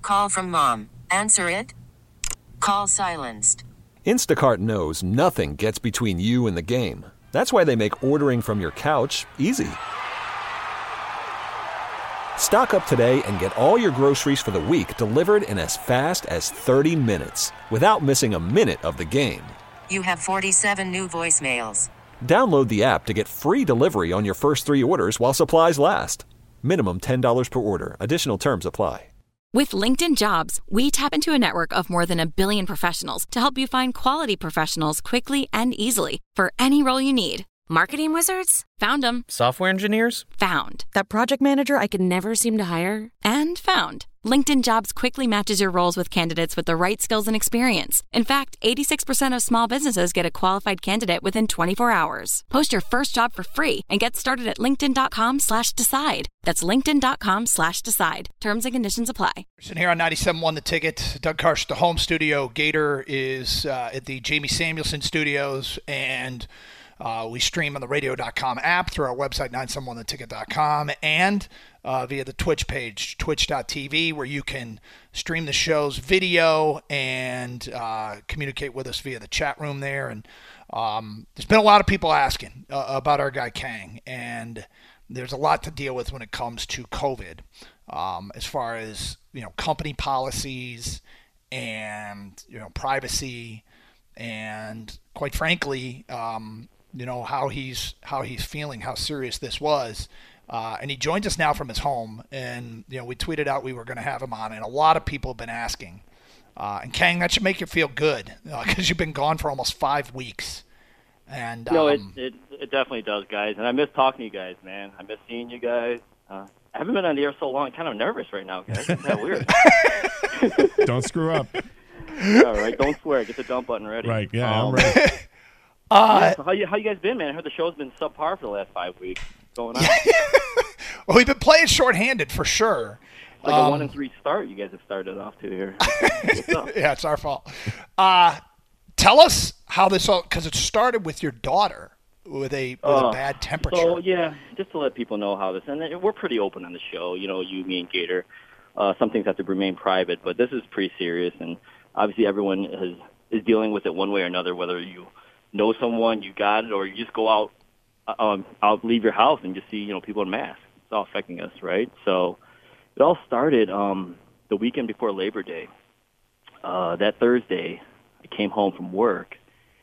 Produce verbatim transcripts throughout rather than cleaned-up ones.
Call from mom. Answer it. Call silenced. Instacart knows nothing gets between you and the game. That's why they make ordering from your couch easy. Stock up today and get all your groceries for the week delivered in as fast as thirty minutes without missing a minute of the game. You have forty-seven new voicemails. Download the app to get free delivery on your first three orders while supplies last. Minimum ten dollars per order. Additional terms apply. With LinkedIn Jobs, we tap into a network of more than a billion professionals to help you find quality professionals quickly and easily for any role you need. Marketing wizards? Found them. Software engineers? Found. That project manager I could never seem to hire? And found. LinkedIn Jobs quickly matches your roles with candidates with the right skills and experience. In fact, eighty-six percent of small businesses get a qualified candidate within twenty-four hours. Post your first job for free and get started at linkedin.com slash decide. That's linkedin.com slash decide. Terms and conditions apply. Sitting here on ninety-seven point one The Ticket. Doug Karsch, the home studio. Gator is uh, at the Jamie Samuelson Studios, and Uh, we stream on the radio dot com app through our website, nine seven one the ticket dot com, and uh, via the Twitch page, twitch dot t v, where you can stream the show's video and uh, communicate with us via the chat room there. And um, there's been a lot of people asking uh, about our guy Kang, and there's a lot to deal with when it comes to COVID, um, as far as, you know, company policies and, you know, privacy, and quite frankly, um, you know, how he's how he's feeling, how serious this was. Uh, and he joins us now from his home. And, you know, we tweeted out we were going to have him on, and a lot of people have been asking. Uh, and, Kang, that should make you feel good, because uh, you've been gone for almost five weeks. And No, um, it, it it definitely does, guys. And I miss talking to you guys, man. I miss seeing you guys. Uh, I haven't been on the air so long. I'm kind of nervous right now, guys. It's kind of weird. Don't screw up. All right, don't swear. Get the dump button ready. Right, yeah, Um, I'm ready. Uh, yeah, so how you how you guys been, man? I heard the show's been subpar for the last five weeks. What's going on? well, we've been playing shorthanded for sure. Like um, a one and three start you guys have started off to here. What's up? Yeah, it's our fault. Uh, tell us how this all, because it started with your daughter with a with Uh, a bad temperature. So, yeah, just to let people know how this, and we're pretty open on the show, you know, you, me, and Gator. Uh, some things have to remain private, but this is pretty serious, and obviously everyone has, is dealing with it one way or another, whether you know someone, you got it, or you just go out, um, out, leave your house and just see, you know, people in masks. It's all affecting us, right? So it all started um, the weekend before Labor Day. Uh, that Thursday, I came home from work,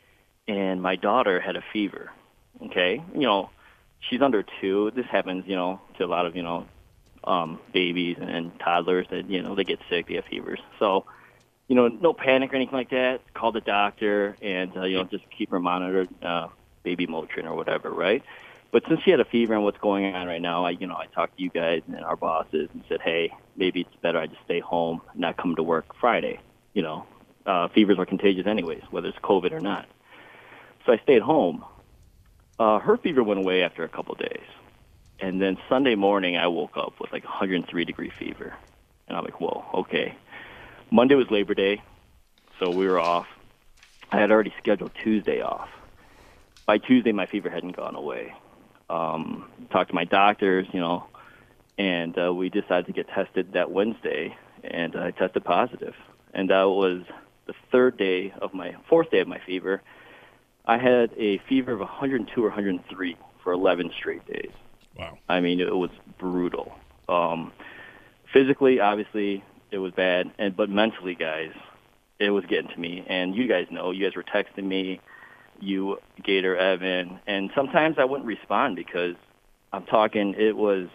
and my daughter had a fever, okay? You know, she's under two. This happens, you know, to a lot of, you know, um, babies and, and toddlers that, you know, they get sick, they have fevers. So, you know, no panic or anything like that. Call the doctor and, uh, you know, just keep her monitored, uh, baby Motrin or whatever, right? But since she had a fever and what's going on right now, I, you know, I talked to you guys and our bosses and said, hey, maybe it's better I just stay home, not come to work Friday. You know, uh, fevers are contagious anyways, whether it's COVID or not. So I stayed home. Uh, her fever went away after a couple of days. And then Sunday morning, I woke up with like one hundred three degree fever. And I'm like, whoa, okay. Monday was Labor Day, so we were off. I had already scheduled Tuesday off. By Tuesday, my fever hadn't gone away. Um, talked to my doctors, you know, and uh, we decided to get tested that Wednesday, and I tested positive. And that was the third day of my, fourth day of my fever. I had a fever of one hundred two or one hundred three for eleven straight days. Wow. I mean, it was brutal. Um, physically, obviously, it was bad, and but mentally, guys, it was getting to me. And you guys know, you guys were texting me, you, Gator, Evan, and sometimes I wouldn't respond because I'm talking, it was,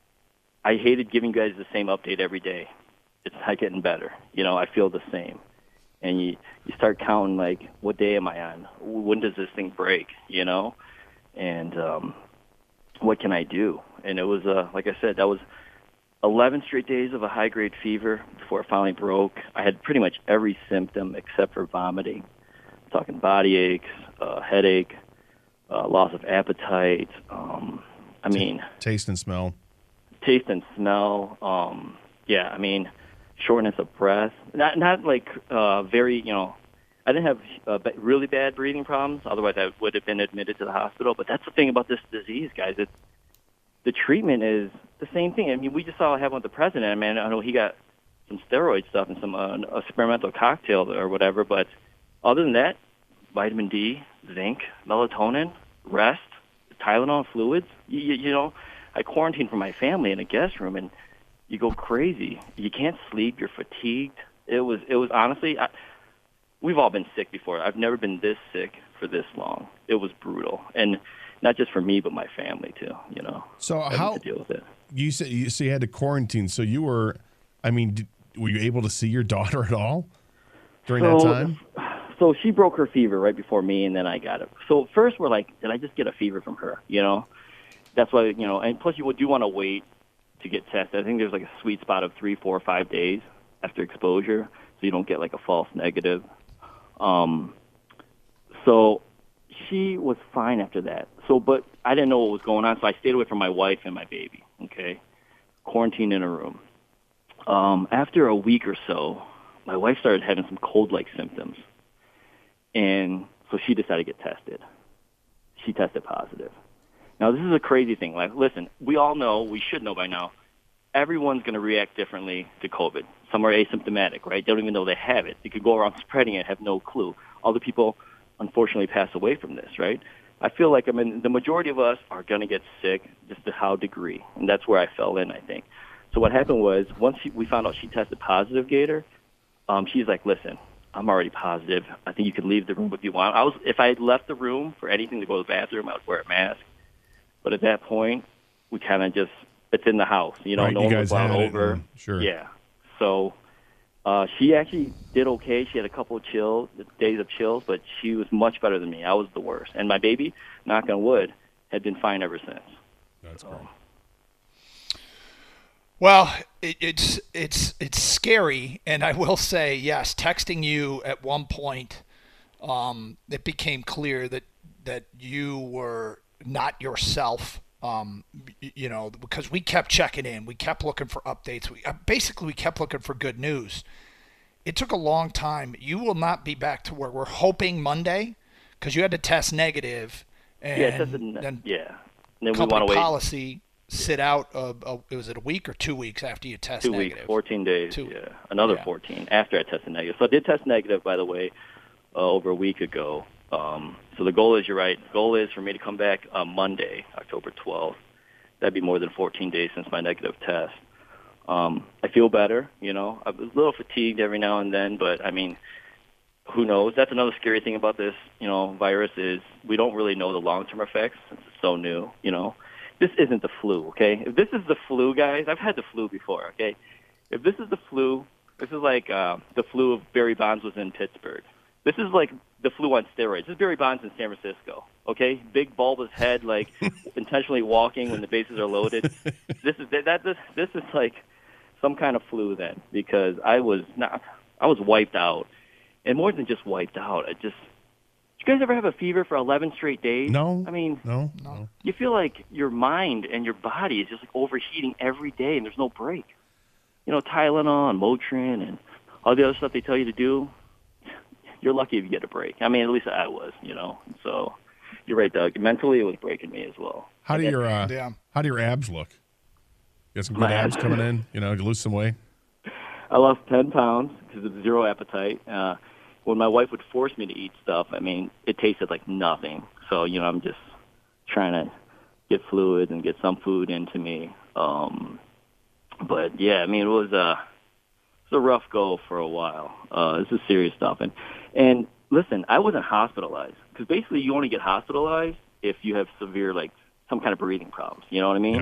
I hated giving you guys the same update every day. It's not getting better. You know, I feel the same. And you, you start counting, like, what day am I on? When does this thing break, you know? And um, what can I do? And it was, uh, like I said, that was eleven straight days of a high-grade fever before it finally broke. I had pretty much every symptom except for vomiting. I'm talking body aches, uh, headache, uh, loss of appetite. Um, I mean, taste and smell. Taste and smell. Um, yeah, I mean, shortness of breath. Not not like uh, very, you know, I didn't have uh, b- really bad breathing problems. Otherwise, I would have been admitted to the hospital. But that's the thing about this disease, guys. It's, the treatment is the same thing. I mean, we just saw what happened with the president. I mean, I know he got some steroid stuff and some uh, experimental cocktail or whatever. But other than that, vitamin D, zinc, melatonin, rest, Tylenol fluids. You, you, you know, I quarantined from my family in a guest room, and you go crazy. You can't sleep. You're fatigued. It was, it was honestly, I, we've all been sick before. I've never been this sick for this long. It was brutal, and not just for me, but my family too. You know, so having how to deal with it. You said you, so you had to quarantine. So you were, I mean, did, were you able to see your daughter at all during so, that time? So she broke her fever right before me, and then I got it. So first we're like, did I just get a fever from her? You know, that's why, you know, and plus you do want to wait to get tested. I think there's like a sweet spot of three, four, five days after exposure, so you don't get like a false negative. Um, so she was fine after that. So, but I didn't know what was going on, so I stayed away from my wife and my baby, okay? Quarantined in a room. Um, after a week or so, my wife started having some cold-like symptoms. And so she decided to get tested. She tested positive. Now, this is a crazy thing. Like, listen, we all know, we should know by now, everyone's going to react differently to COVID. Some are asymptomatic, right? They don't even know they have it. They could go around spreading it, have no clue. Other people, unfortunately, pass away from this, right? I feel like, I mean, the majority of us are going to get sick, just to how degree. And that's where I fell in, I think. So what happened was, once she, we found out she tested positive, Gator, um, she's like, listen, I'm already positive. I think you can leave the room if you want. I was, if I had left the room for anything to go to the bathroom, I would wear a mask. But at that point, we kind of just, it's in the house. You know, right, no you one guys was allowed had it over. and- sure. Yeah. So uh, she actually did okay. She had a couple of chills, days of chills, but she was much better than me. I was the worst. And my baby, knock on wood, had been fine ever since. That's so. great. Well, it, it's it's it's scary, and I will say, yes, texting you at one point, um, it became clear that that you were not yourself. Um, you know, because we kept checking in, we kept looking for updates. We uh, basically we kept looking for good news. It took a long time. You will not be back to where we're hoping Monday, because you had to test negative, and yeah, tested, then yeah, and then we company want to wait. policy. Sit out. Uh, uh, was it a week or two weeks after you test Two negative? weeks, fourteen days. Two. Yeah, another Yeah. fourteen after I tested negative. So I did test negative, by the way, uh, over a week ago. Um, so the goal is, you're right. The goal is for me to come back on Monday, October twelfth. That'd be more than fourteen days since my negative test. Um, I feel better. You know, I was a little fatigued every now and then, but I mean, who knows? That's another scary thing about this, you know, virus is we don't really know the long-term effects since it's so new. You know. This isn't the flu, okay? If this is the flu, guys, I've had the flu before, okay? If this is the flu, this is like uh, the flu of Barry Bonds was in Pittsburgh. This is like the flu on steroids. This is Barry Bonds in San Francisco, okay? Big bulbous head, like intentionally walking when the bases are loaded. This is that. This this is like some kind of flu then, because I was not, I was wiped out, and more than just wiped out, I just. Did you guys ever have a fever for eleven straight days? No. I mean, no, no. You feel like your mind and your body is just like overheating every day, and there's no break. You know, Tylenol and Motrin and all the other stuff they tell you to do, you're lucky if you get a break. I mean, at least I was, you know. So you're right, Doug. Mentally, it was breaking me as well. How do your uh, Yeah. how do your abs look? You got some good My abs abs- coming in. You know, you lose some weight. I lost ten pounds because of zero appetite. Uh, when my wife would force me to eat stuff, I mean, it tasted like nothing. So, you know, I'm just trying to get fluids and get some food into me. Um, but, yeah, I mean, it was, uh, it was a rough go for a while. Uh, this is serious stuff. And, and listen, I wasn't hospitalized because basically you only get hospitalized if you have severe, like, some kind of breathing problems. You know what I mean? Yeah.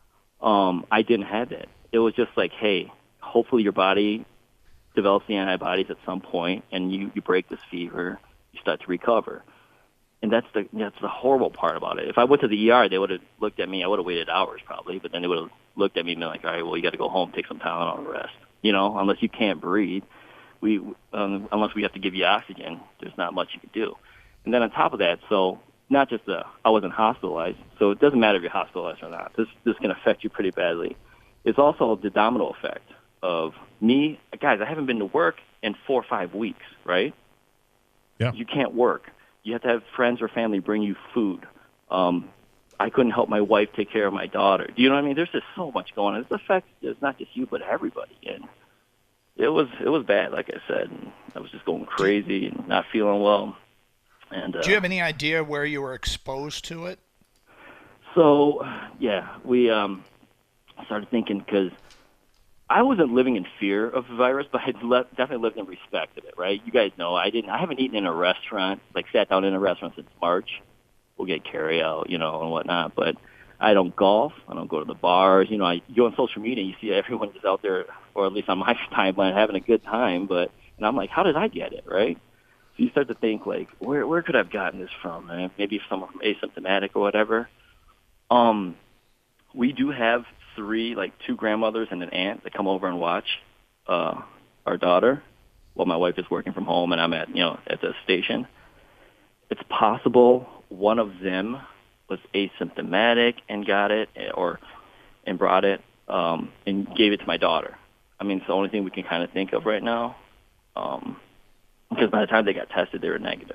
Um, I didn't have that. It was just like, hey, hopefully your body develops the antibodies at some point, and you, you break this fever, you start to recover. And that's the that's the horrible part about it. If I went to the E R, they would have looked at me. I would have waited hours probably, but then they would have looked at me and been like, all right, well, you got to go home, take some Tylenol and rest. You know, unless you can't breathe, we um, unless we have to give you oxygen, there's not much you can do. And then on top of that, so not just the I wasn't hospitalized, so it doesn't matter if you're hospitalized or not. This this can affect you pretty badly. It's also the domino effect of me, guys, I haven't been to work in four or five weeks, right? Yeah. You can't work. You have to have friends or family bring you food. Um, I couldn't help my wife take care of my daughter. Do you know what I mean? There's just so much going on. This affects it's not just you, but everybody. And was it was bad, like I said. And I was just going crazy and not feeling well. And uh, do you have any idea where you were exposed to it? So, yeah, we um, started thinking because I wasn't living in fear of the virus, but I le- definitely lived in respect of it, right? You guys know I didn't. I haven't eaten in a restaurant, like sat down in a restaurant since March. We'll get carry out, you know, and whatnot. But I don't golf. I don't go to the bars. You know, I you go on social media, and you see everyone just out there, or at least on my timeline, having a good time. But and I'm like, how did I get it, right? So you start to think, like, where where could I have gotten this from? Man? Maybe someone from asymptomatic or whatever. Um, we do have three, like two grandmothers and an aunt that come over and watch uh, our daughter while my wife is working from home and I'm at, you know, at the station. It's possible one of them was asymptomatic and got it or and brought it um, and gave it to my daughter. I mean, it's the only thing we can kind of think of right now um, because by the time they got tested, they were negative.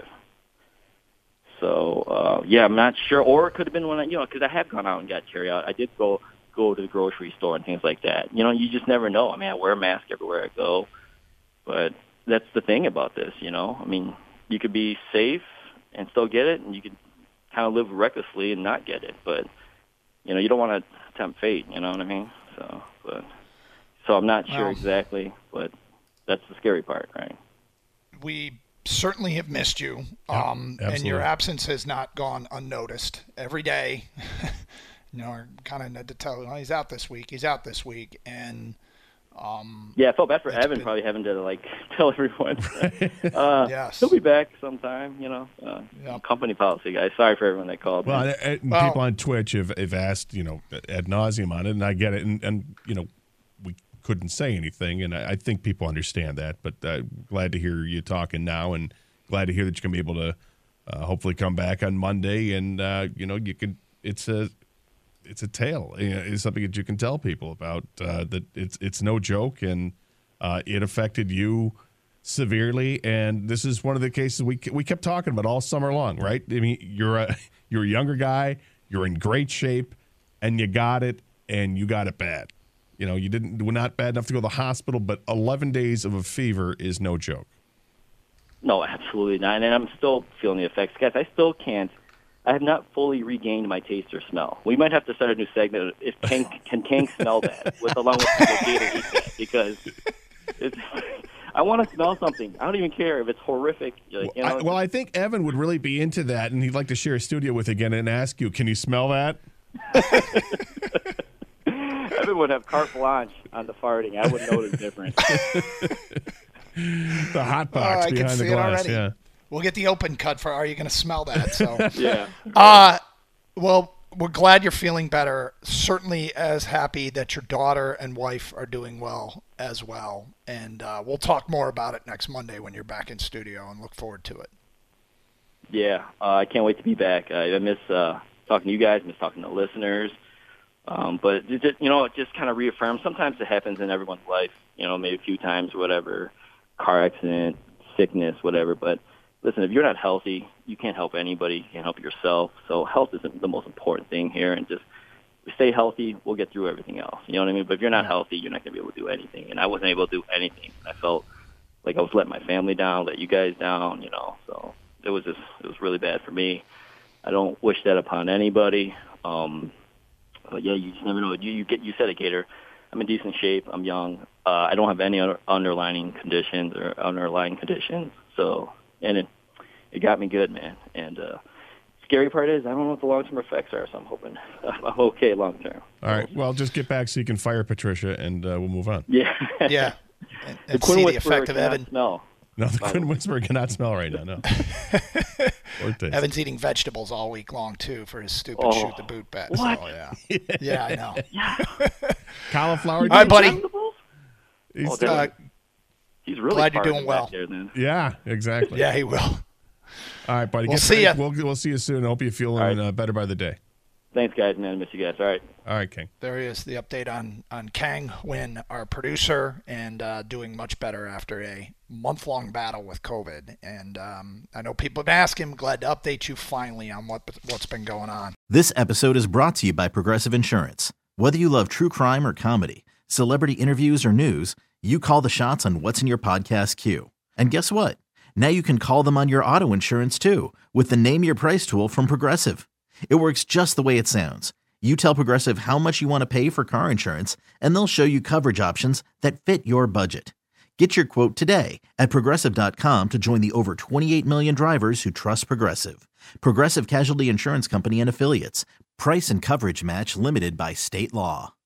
So, uh, yeah, I'm not sure. Or it could have been when I, you know, because I have gone out and got carry out. I did go go to the grocery store and things like that. You know, you just never know. I mean, I wear a mask everywhere I go. But that's the thing about this, you know. I mean, you could be safe and still get it, and you could kind of live recklessly and not get it. But, you know, you don't want to tempt fate, you know what I mean? So, but, so I'm not sure wow. exactly, but that's the scary part, right? We certainly have missed you, Yeah, um, and your absolutely. absence has not gone unnoticed. Every day, you know, kind of had to tell, oh, he's out this week, he's out this week, and um, yeah, I felt bad for it's Evan been- probably having to like tell everyone. uh, Yes. he'll be back sometime, you know. Uh, Yep. Company policy, guys. Sorry for everyone that called. Well, me. and, and Well- people on Twitch have, have asked, you know, ad nauseum on it, and I get it. And, and you know, we couldn't say anything, and I, I think people understand that. But uh, glad to hear you talking now, and glad to hear that you can be able to uh, hopefully come back on Monday, and uh, you know, you can. It's a it's a tale. You know, it's something that you can tell people about. Uh, that it's it's no joke, and uh, it affected you severely. And this is one of the cases we we kept talking about all summer long, right? I mean, you're a you're a younger guy, you're in great shape, and you got it, and you got it bad. You know, you didn't were not bad enough to go to the hospital, but eleven days of a fever is no joke. No, absolutely not. And I'm still feeling the effects. Guys, I still can't. I have not fully regained my taste or smell. We might have to start a new segment. If can can Kank smell that, with along with the gator eat that, because it's, I want to smell something. I don't even care if it's horrific. Like, you know, I, well, I think Evan would really be into that, and he'd like to share a studio with again and ask you, can you smell that? Evan would have carte blanche on the farting. I wouldn't know the difference. The hot Oh, box I can behind see the it glass. already. Yeah. We'll get the open cut for Are You Going to Smell That? So, Yeah. uh, well, we're glad you're feeling better. Certainly as happy that your daughter and wife are doing well as well. And uh, we'll talk more about it next Monday when you're back in studio, and look forward to it. Yeah, uh, I can't wait to be back. I, I miss uh, talking to you guys, miss talking to listeners. Um, but, it just, you know, it just kind of reaffirms. Sometimes it happens in everyone's life, you know, maybe a few times, whatever, car accident, sickness, whatever. But, listen, if you're not healthy, you can't help anybody. You can't help yourself. So health is the most important thing here. And just if we stay healthy, we'll get through everything else. You know what I mean? But if you're not healthy, you're not going to be able to do anything. And I wasn't able to do anything. I felt like I was letting my family down, let you guys down, you know. So it was just, it was really bad for me. I don't wish that upon anybody. Um, but yeah, you just never know. You, you get, you said it, Gator. I'm in decent shape. I'm young. Uh, I don't have any other underlying conditions or underlying conditions. So, and it, it got me good, man. And uh, scary part is I don't know what the long-term effects are, so I'm hoping I'm okay long-term. All right. Well, just get back so you can fire Patricia, and uh, we'll move on. Yeah. Yeah. And, The and Quinn see the Whisperer effect of cannot Evan. smell. No, the Quinn Whisperer cannot smell right now. No. Or taste. Evan's eating vegetables all week long, too, for his stupid Oh. shoot the boot bet. What? So, yeah. Yeah, I know. Cauliflower. All right, buddy. Vegetables? He's Oh, still- they're Uh, like- He's really glad you're farting doing well. back there, then. yeah, exactly. Yeah, he will. All right, buddy. We'll Get see back. ya. We'll, we'll see you soon. I hope you're feeling All right. uh, better by the day. Thanks, guys, man. I miss you guys. All right. All right, King. There he is, the update on, on Kang Wynn, our producer, and uh, doing much better after a month-long battle with COVID. And um, I know people have asked him. Glad to update you finally on what what's been going on. This episode is brought to you by Progressive Insurance. Whether you love true crime or comedy, celebrity interviews or news, You call the shots on what's in your podcast queue. And guess what? Now you can call them on your auto insurance too with the Name Your Price tool from Progressive. It works just the way it sounds. You tell Progressive how much you want to pay for car insurance, and they'll show you coverage options that fit your budget. Get your quote today at Progressive dot com to join the over twenty-eight million drivers who trust Progressive. Progressive Casualty Insurance Company and Affiliates. Price and coverage match limited by state law.